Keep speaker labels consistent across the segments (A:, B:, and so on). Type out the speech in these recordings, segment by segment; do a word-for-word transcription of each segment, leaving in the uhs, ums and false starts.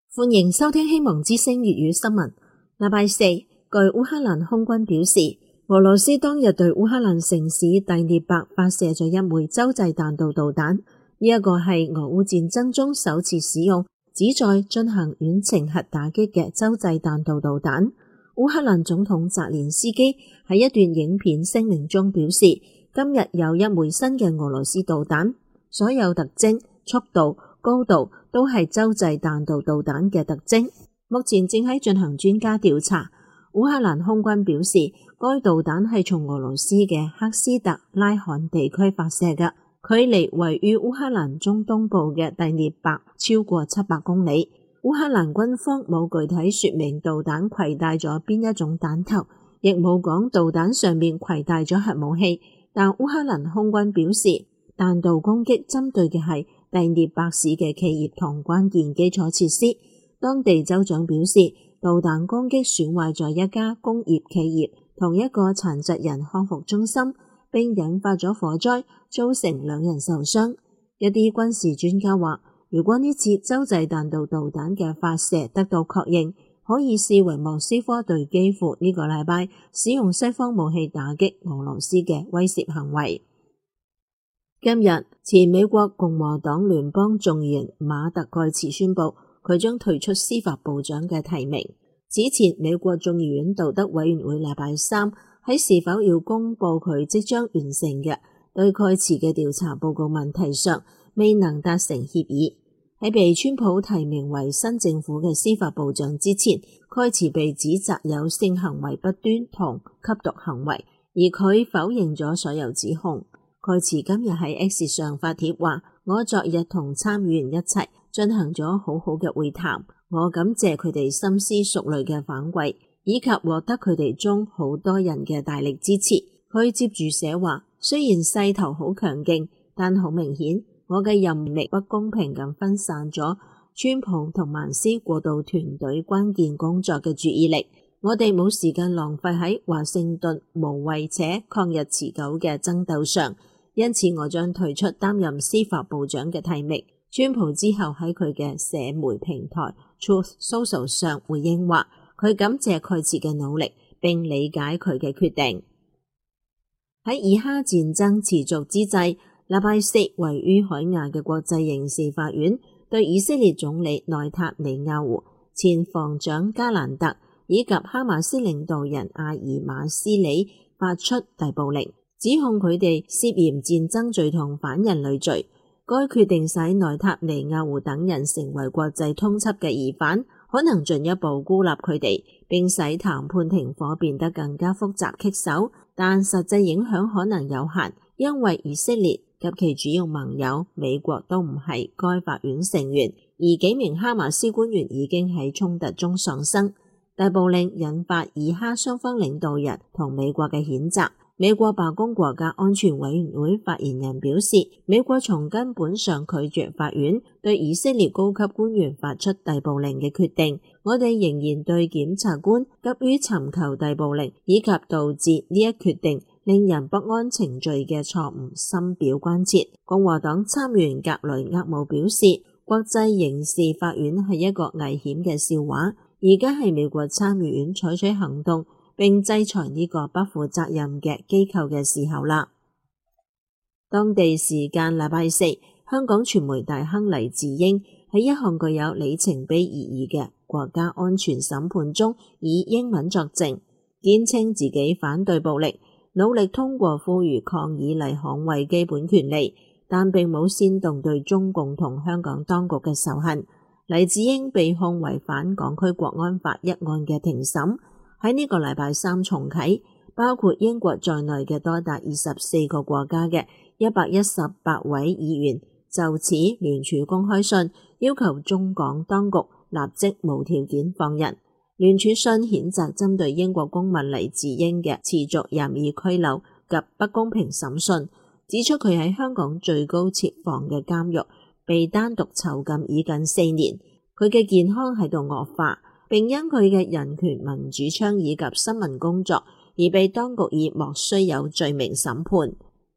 A: 歡迎收聽希望之聲粵語新聞。禮拜四，據烏克蘭空軍表示，俄羅斯當日對烏克蘭城市第聶伯發射咗一枚洲際彈道導彈，呢一個係俄烏戰爭中首次使用旨在進行遠程核打擊嘅洲際彈道導彈。烏克蘭總統澤連斯基喺一段影片聲明中表示，今日有一枚新嘅俄羅斯導彈，所有特徵、速度、高度都係洲際彈道導彈嘅特徵，目前正喺進行專家調查。烏克蘭空軍表示，該導彈係從俄羅斯嘅克斯特拉罕地區發射嘅，距離位於烏克蘭中東部嘅第聶伯超過七百公里。烏克蘭軍方冇具體說明導彈攜帶咗邊一種彈頭，亦冇講導彈上面攜帶咗核武器，但烏克蘭空軍表示，彈道攻擊針對嘅係第聶伯市嘅企業同關鍵基礎設施。當地州長表示，導彈攻擊損壞咗一家工業企業同一個殘疾人康復中心，並引發咗火災，造成兩人受傷。一啲軍事專家話，如果呢次洲際彈道導彈嘅發射得到確認，可以視為莫斯科對基輔呢個禮拜使用西方武器打擊俄羅斯嘅威懾行為。今日，前美國共和黨聯邦眾議員馬特蓋茨宣布，佢將退出司法部長嘅提名。此前，美國眾議院道德委員會禮拜三喺是否要公布佢即將完成嘅對蓋茨嘅調查報告問題上，未能達成協議。喺被川普提名為新政府嘅司法部長之前，蓋茨被指責有性行為不端同吸毒行為，而佢否認咗所有指控。蓋茨今日喺 X 上發帖話，我昨日同參議員一齊進行咗好好嘅會談，我感謝佢哋深思熟慮嘅反饋，以及獲得佢哋中好多人嘅大力支持。佢接住寫話，雖然勢頭好強勁，但好明顯我嘅任命不公平咁分散咗川普同曼斯過渡團隊關鍵工作嘅注意力。我哋冇時間浪費喺華盛頓無謂且曠日持久嘅爭鬥上，因此我將退出擔任司法部長嘅提名。川普之後喺佢嘅社媒平台 Truth Social 上回應話，佢感謝蓋茨嘅努力，並理解佢嘅決定。喺以哈戰爭持續之際，禮拜四位於海牙嘅國際刑事法院對以色列總理內塔尼亞胡、前防長加蘭特以及哈馬斯領導人阿爾馬斯里發出逮捕令，指控佢哋涉嫌戰爭罪同反人類罪。該決定使內塔尼亞胡等人成為國際通緝嘅疑犯，可能進一步孤立佢哋，並使談判停火變得更加複雜棘手。但實際影響可能有限，因為以色列及其主要盟友美國都唔係該法院成員，而幾名哈馬斯官員已經喺衝突中喪生。逮捕令引發以哈雙方領導人同美國嘅譴責。美國白宮國家安全委員會發言人表示，美國從根本上拒絕法院對以色列高級官員發出逮捕令嘅決定。我哋仍然對檢察官急於尋求逮捕令以及導致呢一決定令人不安程序嘅錯誤深表關切。共和黨參議員格雷厄姆表示，國際刑事法院係一個危險嘅笑話，而家係美國參議院採取行動並制裁呢個不負責任嘅機構嘅時候啦。當地時間禮拜四，香港傳媒大亨黎智英喺一項具有里程碑意義嘅國家安全審判中以英文作證，堅稱自己反對暴力，努力通過呼籲抗議嚟捍衛基本權利，但並冇煽動對中共同香港當局嘅仇恨。黎智英被控違反港區國安法一案嘅庭審喺呢個禮拜三重啟，包括英國在內嘅多達二十四個國家嘅一百一十八位議員就此聯署公開信，要求中港當局立即無條件放人。聯署信譴責針對英國公民黎智英嘅持續任意拘留及不公平審訊，指出佢喺香港最高設防嘅監獄被單獨囚禁已近四年，佢嘅健康喺度惡化，並因佢嘅人權民主倡議及新聞工作而被當局以莫須有罪名審判。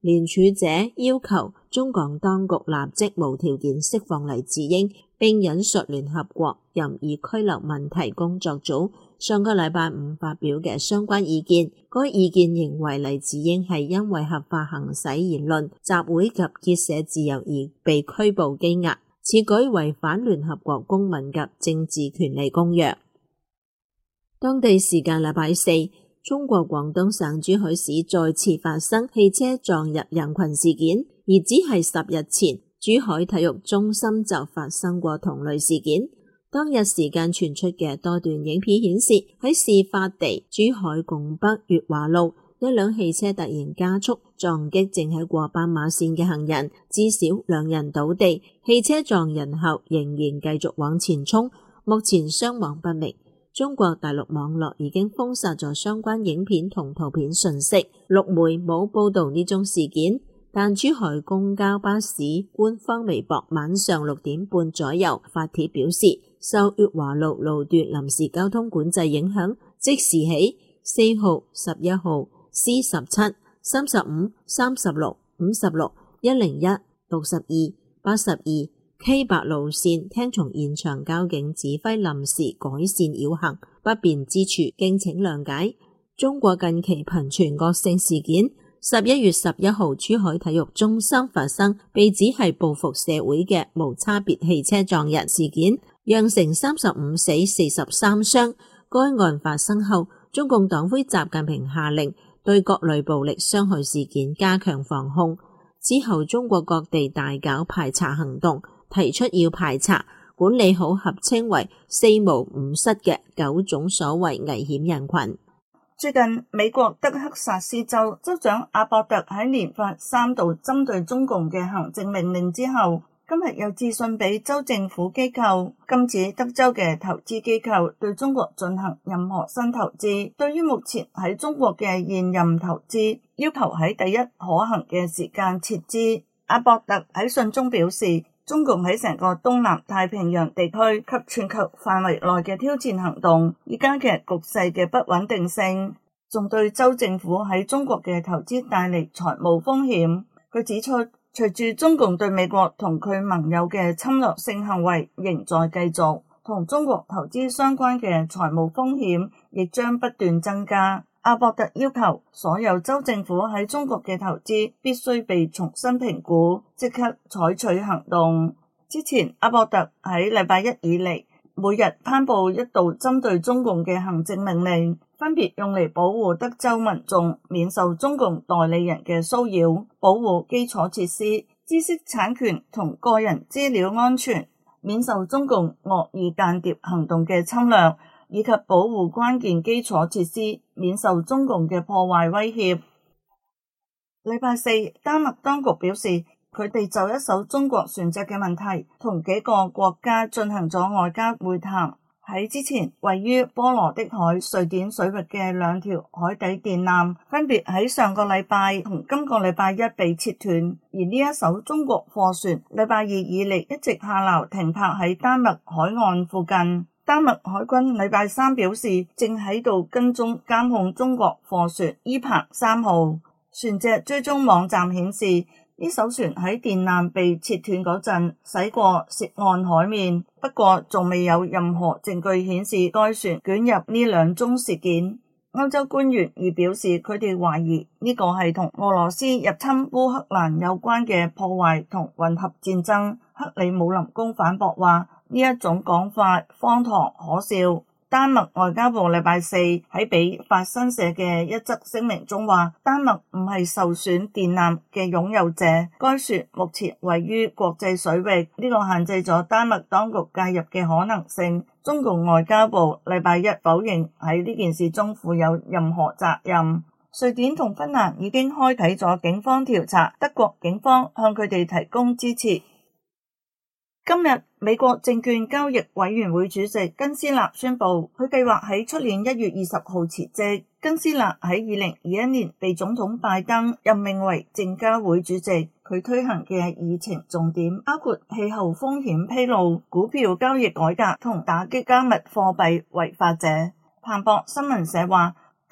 A: 聯署者要求中港當局立即無條件釋放黎智英，並引述聯合國任意拘留問題工作組上個禮拜五發表嘅相關意見。該意見認為黎智英係因為合法行使言論、集會及結社自由而被拘捕羈押，此舉違反聯合國公民及政治權利公約。當地時間禮拜四，中國廣東省珠海市再次發生汽車撞入人群事件，而只係十日前，珠海體育中心就發生過同類事件。當日時間傳出嘅多段影片顯示，喺事發地珠海拱北粵華路，一輛汽車突然加速撞擊正喺過斑馬線嘅行人，至少兩人倒地。汽車撞人後仍然繼續往前衝，目前傷亡不明。中國大陸網絡已經封殺咗相關影片同圖片信息，陸媒冇報道呢宗事件。但珠海公交巴士官方微博晚上六點半左右發帖表示，受粵華路路段臨時交通管制影響，即時起四號、十一號、C 十七、三十五、三十六、五十六、一零一、六十二、八十二、K 八路線聽從現場交警指揮臨時改善繞行，不便之處敬請諒解。中國近期頻傳惡性事件，十一月十一號珠海體育中心發生被指係報復社會嘅無差別汽車撞人事件，釀成三十五死四十三傷。該案發生後，中共黨魁習近平下令對各類暴力傷害事件加強防控。之後中國各地大搞排查行動，提出要排查管理好合稱為四無五失嘅九種所謂危險人群。
B: 最近美國德克薩斯州州長阿博特喺連發三度針對中共嘅行政命令之後，今日又致信俾州政府機構，禁止德州嘅投資機構對中國進行任何新投資。對於目前喺中國嘅現任投資，要求喺第一可行嘅時間撤資。阿博特喺信中表示，中共喺成個東南太平洋地區及全球範圍內嘅挑戰行動，已加劇局勢嘅不穩定性，仲對州政府喺中國嘅投資帶嚟財務風險。佢指出，隨住中共對美國同佢盟友嘅侵略性行為仍在繼續，同中國投資相關嘅財務風險亦將不斷增加。阿博特要求所有州政府喺中國嘅投資必須被重新評估，即刻採取行動。之前阿博特喺禮拜一以嚟，每日頒布一道針對中共嘅行政命令，分別用嚟保護德州民眾免受中共代理人嘅騷擾，保護基礎設施、知識產權同個人資料安全，免受中共惡意間諜行動嘅侵略，以及保護關鍵基礎設施免受中共嘅破壞威脅。禮拜四，丹麥當局表示，佢哋就一艘中國船隻嘅問題，同幾個國家進行咗外交會談。喺之前，位於波羅的海、瑞典水域嘅兩條海底電纜，分別喺上個禮拜同今個禮拜一被切斷，而呢一艘中國貨船，禮拜二以嚟一直下錨停泊喺丹麥海岸附近。丹麥海軍禮拜三表示，正喺度跟蹤監控中國貨船伊鵬三號。船隻追蹤網站顯示，呢艘船喺電纜被切斷嗰陣駛過涉岸海面，不過仲未有任何證據顯示該船捲入呢兩宗事件。歐洲官員已表示，佢哋懷疑呢個係同俄羅斯入侵烏克蘭有關嘅破壞同混合戰爭。克里姆林宮反駁話，呢一種講法荒唐可笑。丹麥外交部禮拜四喺俾法新社嘅一則聲明中話，丹麥唔係受損電纜嘅擁有者，該船目前位於國際水域，呢個限制咗丹麥當局介入嘅可能性。中共外交部禮拜一否認喺呢件事中負有任何責任。瑞典同芬蘭已經開啟咗警方調查，德國警方向佢哋提供支持。今日美國證券交易委員會主席根斯納宣布，佢計劃喺出年一月二十號辭職。根斯納喺二零二一年被總統拜登任命為證交會主席，佢推行嘅議程重點包括氣候風險披露、股票交易改革同打擊加密貨幣違法者。彭博新聞社話，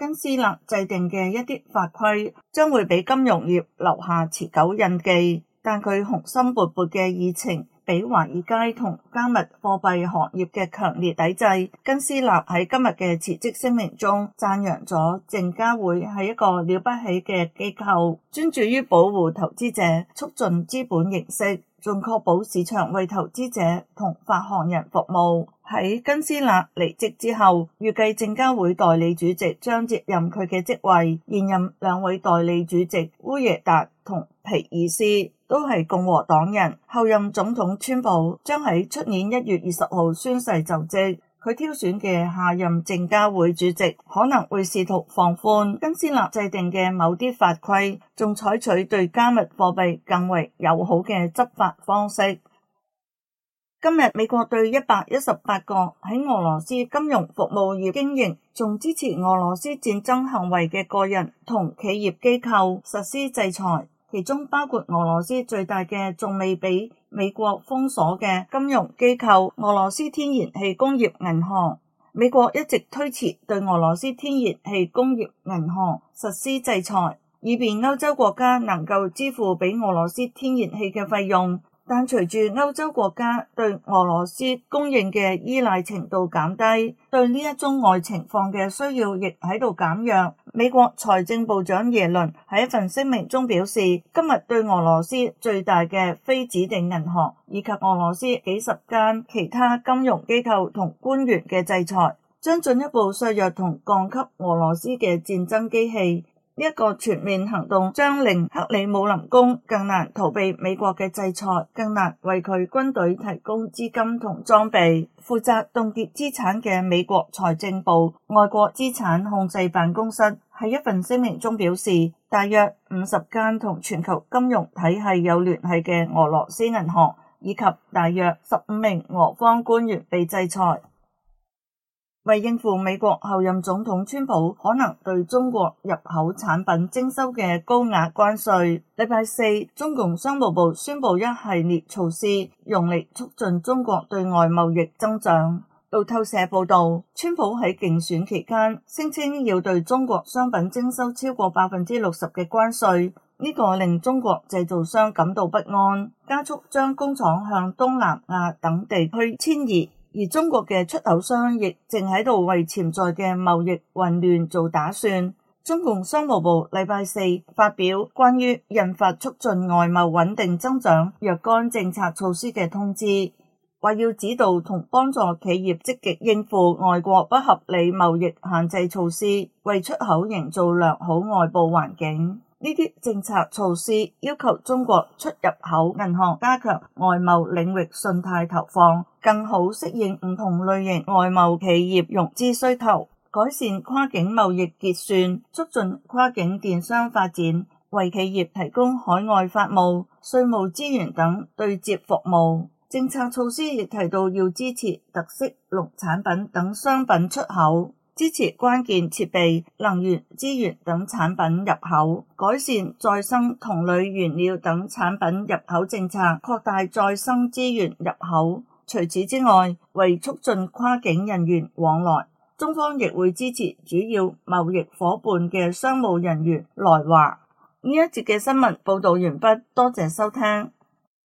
B: 根斯納制定嘅一啲法規將會俾金融業留下持久印記，但佢雄心勃勃嘅議程俾華爾街同加密貨幣行業嘅強烈抵制。根斯納喺今日嘅辭職聲明中讚揚咗證監會係一個了不起嘅機構，專注於保護投資者，促進資本形式，仲確保市場為投資者同發行人服務。喺根斯納離職之後，預計證監會代理主席將接任佢嘅職位。現任兩位代理主席烏耶達同皮爾斯都係共和黨人。後任總統川普將喺出年一月二十號宣誓就職。佢挑選嘅下任證監會主席可能會試圖放寬根斯納制定嘅某啲法規，仲採取對加密貨幣更為友好嘅執法方式。今日美國對一百一十八個喺俄羅斯金融服務業經營，仲支持俄羅斯戰爭行為嘅個人同企業機構實施制裁，其中包括俄羅斯最大嘅仲未俾美國封鎖嘅金融機構俄羅斯天然氣工業銀行。美國一直推遲對俄羅斯天然氣工業銀行實施制裁，以便歐洲國家能夠支付俾俄羅斯天然氣嘅費用。但隨住歐洲國家對俄羅斯供應嘅依賴程度減低，對呢一宗外情況嘅需要亦喺度減弱。美國財政部長耶倫喺一份聲明中表示，今日對俄羅斯最大嘅非指定銀行以及俄羅斯幾十間其他金融機構同官員嘅制裁，將進一步削弱同降級俄羅斯嘅戰爭機器。呢一個全面行動將令克里姆林宮更難逃避美國嘅制裁，更難為佢軍隊提供資金同裝備。負責凍結資產嘅美國財政部外國資產控制辦公室喺一份聲明中表示，大約五十間同全球金融體系有聯繫嘅俄羅斯銀行以及大約十五名俄方官員被制裁。為應付美國後任總統川普可能對中國入口產品徵收嘅高額關稅，禮拜四中共商務部宣布一系列措施，用嚟促進中國對外貿易增長。路透社報道，川普喺競選期間聲稱要對中國商品徵收超過百分之六十嘅關稅，呢個令中國製造商感到不安，加速將工廠向東南亞等地區遷移。而中國嘅出口商亦正喺度為潛在嘅貿易混亂做打算。中共商務部禮拜四發表關於印發促進外貿穩定增長若干政策措施嘅通知，話要指導同幫助企業積極應付外國不合理貿易限制措施，為出口營造良好外部環境。呢啲政策措施要求中國出入口銀行加強外貿領域信貸投放，更好適應唔同類型外貿企業融資需求，改善跨境貿易結算，促進跨境電商發展，為企業提供海外法務、稅務資源等對接服務。政策措施亦提到要支持特色農產品等商品出口，支持關鍵設備、能源資源等產品入口，改善再生同類原料等產品入口政策，擴大再生資源入口。除此之外，為促進跨境人員往來，中方亦會支持主要貿易夥伴嘅商務人員來華。呢一節嘅新聞報道完畢，多謝收聽。